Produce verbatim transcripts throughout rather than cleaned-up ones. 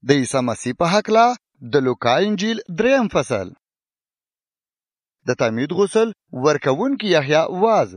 د عیسی مسیح په هکله د لوقا انجیل دریم فصل. د تعمید غسل ورکوونکی یحیی واز.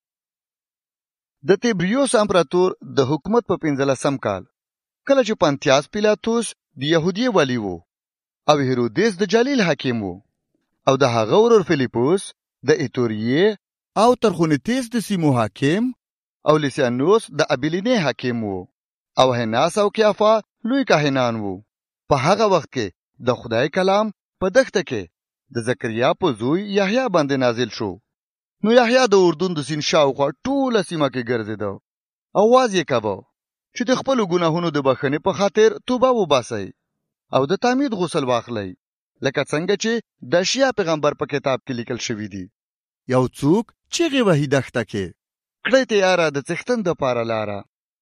د تیبریوس امپراتور د حکومت په پنځلسم کال کله چې پنتیاس پیلاتوس د یهودیې والی وو او هیرودیس د جلیل حاکم وو او د هغه ورور فیلیپوس د ایتوریې او ترخونیتیس د سیمو حاکم او لیسیانوس د ابیلینې حاکم وو او هناس او کیافا لوی کاهنان وو. په هغه وخت کې د خدای کلام په دښته کې د زکریا په زوی یحیی باندې نازل شو. نو یحیی د اردن د سیند شاوخوا ټوله سیمه کې ګرځېده او واز یې کاوه چې د خپلو ګناهونو د بخښنې په خاطر توبه وباسئ او د تعمید غسل واخلئ، لکه څنګه چې د اشعیا پیغمبر په کتاب کې لیکل شوي دي. یو څوک چیغې وهي دښته کې، کړئ تیاره د څښتن دپاره لاره،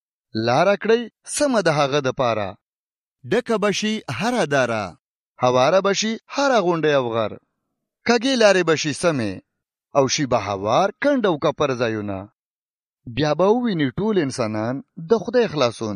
لاره کړئ سمه د هغه دپاره. ډکه بشي هره داره، هواره بشي هره غونډۍ او غر، کږې لارې بشي سمې او شي به هوار کنډ او کپر ځایونه. بیا به وویني ټول انسانان د خدای خلاصون.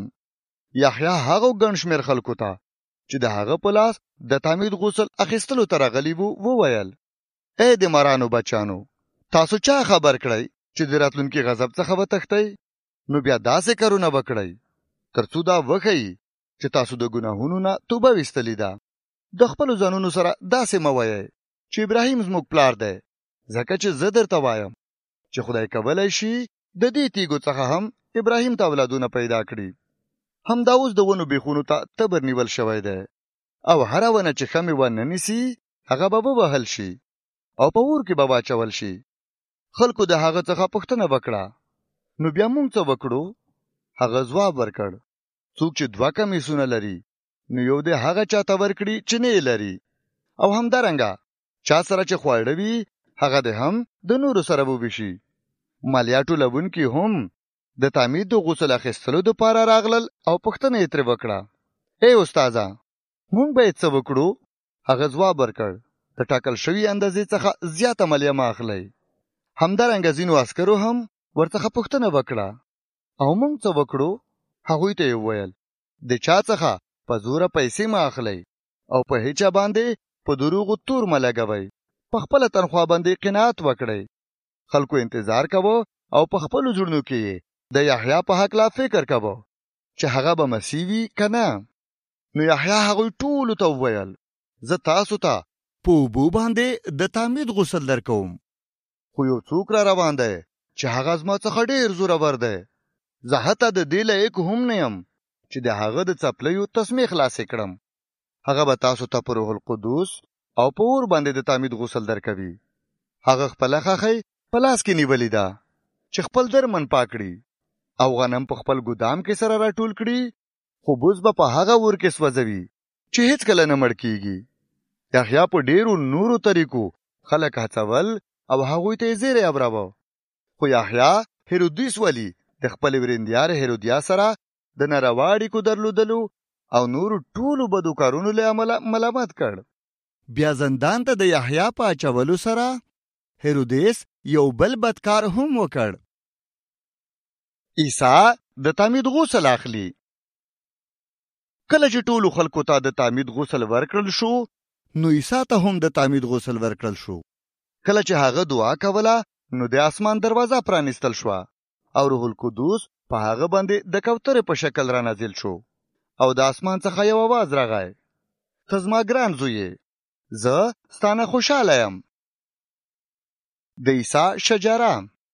یحیی هغو ګڼ شمېر خلکو ته چې د هغه په لاس د تعمید غسل اخیستلو ته راغلي وو وویل: ای د مارانو بچانو، تاسو چا خبر کړئ چې د راتلونکي غضب څخه وتښتئ؟ نو بیا داسې کارونه وکړئ تر څو دا وښیي چې تاسو د ګناهونو نه توبه ویستلې ده. د خپلو ځانونو سره داسې مه وایئ چې ابراهیم زموږ پلار دی، ځکه چې زه درته وایم چې خدای کولی شي د دې تیږو څخه هم ابراهیم ته اولادونه پیدا کړي. همدا اوس د ونو بیخونو ته تبر نیول شوی دی او هره ونه چې ښه میوه نه نیسي هغه به ووهل شي او په اور کې به واچول شي. خلکو د هغه څخه پوښتنه وکړه: نو بیا موږ څه وکړو؟ هغه ځواب ورکړ: څوک چې دوه کمیسونه لري نو یو دې هغه چاته ورکړي چې نه یې لري، او همدارنګه چا سره چې خواړه وي هغه دې هم د نورو سره وویشي. مالیه ټولوونکي هم د تعمید د غسل اخیستلو دپاره راغلل او پوښتنه یې ترې وکړه: ای استاده، موږ باید څه وکړو؟ هغه ځواب ورکړ: د ټاکل شوي اندازې څخه زیاته مالیه مه اخلئ. همدارنګه ځینو عسکرو هم ورڅخه پوښتنه وکړه: او موږ څه وکړو؟ هغوی ته یې وویل: د چا څخه په زوره پیسې مه اخلئ او په هیچا باندې په دروغو تور مه لګوئ. په خپله تنخوا باندې قناعت وکړئ. خلکو انتظار کوه او په خپلو زړونو کې یې د یحیی په هکله فکر کوه چې هغه به مسیح وي که نه. نو یحیی هغوی ټولو ته وویل: زه تاسو ته په اوبو باندې د تعمید غسل درکوم، خو یو څوک را روان دی چې هغه زما څخه ډېر زورور دی. زه حتی د دې لایق هم نه یم چې د هغه د څپلیو تسمې خلاصې کړم. هغه به تاسو ته په روح القدس او په اور باندې د تعمید غسل درکوي. هغه خپله خاښۍ په لاس کې نیولې ده چې خپل درمن پاک کړي او غنم په خپل ګودام کې سره راټول کړي، خو بوز به په هغه اور کې سوځوي چې هیڅکله نه مړ کیږي. یحیی په ډېرو نورو طریقو خلک هڅول او هغوی ته یې زیری اوراوه، خو یحیی هیرودیس والی د خپلې ورندیار هیرودیا سره د ناروا اړیکو درلودلو او نورو ټولو بدو کارونو له امله ملامت کړ. بیا زندان ته د یحیی په اچولو سره هیرودیس یو بل بدکار هم وکړ. عیسی د تعمید غسل اخلي. کله چې ټولو خلکو ته د تعمید غسل ورکړل شو نو عیسی ته هم د تعمید غسل ورکړل شو. کله چې هغه دعا کوله نو د اسمان دروازه پرانیستل شوه او روح القدس په هغه باندې د کوترې په شکل را نازل شو او د اسمان څخه یو आवाज راغی: ته زما ګران زوی، زه ستانه خوشحاله یم. د عیسی شجره.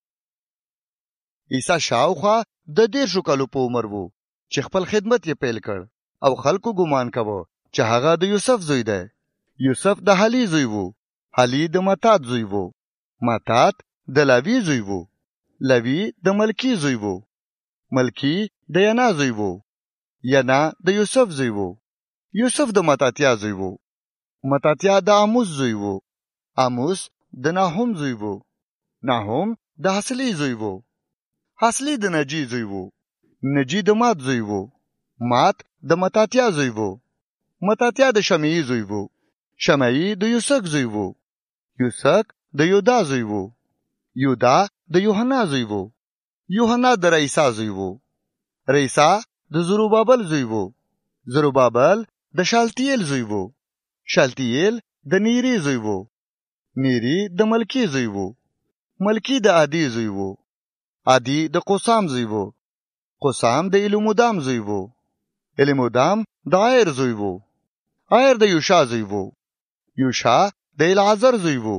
عیسی شاوخوا د دیرشو کالو په عمر وو چې خپل خدمت یې پیل کړ او خلکو ګمان کوه چې هغه د یوسف زوی دی. یوسف د حلی زوی وو، حلی د متات زوی وو، متات د لاوی زوی وو، لاوی د ملکی زوی وو، ملکی د ینا زوی وو، ینا د یوسف زوی وو، یوسف د متاتیا زوی وو، متاتیا د آموس زوی وو، آموس د ناهوم زوی وو، ناهوم د حسلی زوی وو، حسلی د نجی زوی وو، نجی د مات زوی وو، مات د متاتیا زوی وو، متاتیا د شمعی زوی وو، شمعی د یوسک زوی وو، یوسک د یودا زوی وو، یودا د یوحنا زوی وو، یوحنا د ریسا زوی وو، ریسا د زروبابل زوی وو، زروبابل د شالتیل زوی وو. شالتیل د نیری زوی وو. نیری د ملکی زوی وو. ملکی د عادی زوی وو. عادی د قسام زوی وو. قسام د المودام زوی وو. المودام د عیر زوی وو. عیر د یوشا زوی وو. یوشا د العزر زوی وو.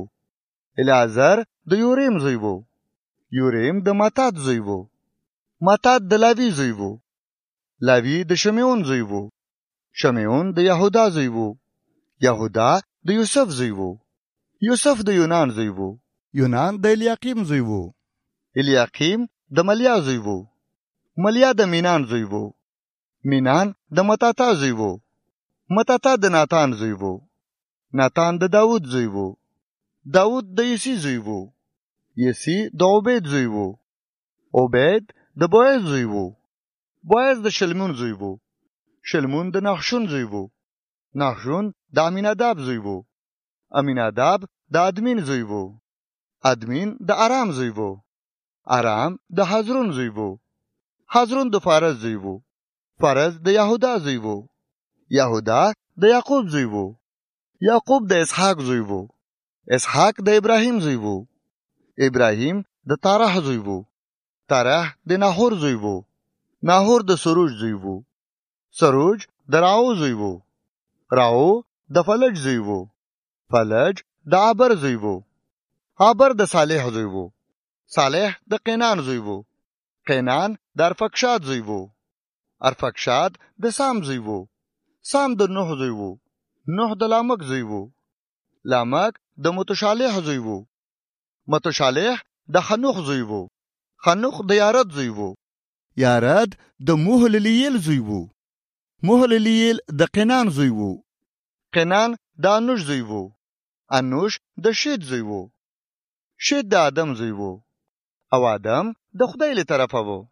العزر د یوریم زوی وو. یوریم د ماتات زوی وو. ماتات د لاوی زوی وو. لاوی د شمیون زوی وو. شمیون د یهودا زوی وو. یهودا د یوسف زوی وو. یوسف د یونان زوی وو. یونان د الیاقیم زوی وو. الیاقیم د ملیا زوی وو. ملیا د مینان زوی وو. مینان د متاتا زوی وو. متاتا د ناتان زوی وو. ناتان د داود زوی وو. داود د یسی زوی وو. یسی د عبید زوی وو. عبید د بوعز زوی وو. بوعز د شلمون زوی وو. شلمون د نحشون زوی وو. نحشون د امیناداب زوی وو. امیناداب د ادمین زوی وو. ادمین د ارام زوی وو. ارام د حزرون زوی وو. حزرون د فارز زوی وو. فارز د یهودا زوی وو. یهودا د یعقوب زوی وو. یعقوب د اسحاق زوی وو. اسحاق د ابراهیم زوی وو. ابراهیم د تارح زوی وو. تارح د ناهور زوی وو. ناهور د سروج زوی وو. سروج د راو زوی وو. راو د فلج زوی وو. فلج د عبر زوی وو. عبر د صالح زوی وو. صالح د قینان زوی وو. قینان د ارفکشاد زوی وو. ارفکشاد د سام زوی وو. سام د نوح زوی وو. نوح د لامک زوی وو. لامک د متشالح زوی وو. متشالح د خنوخ زوی وو. خنوخ د یارد زوی وو. یارد د موهللیل زوی وو. موهللیل د قینان زوی وو. قینان د انوش زوی وو. انوش د شید زوی وو. شید د آدم زوی وو. او آدم د خدای له طرفه وو.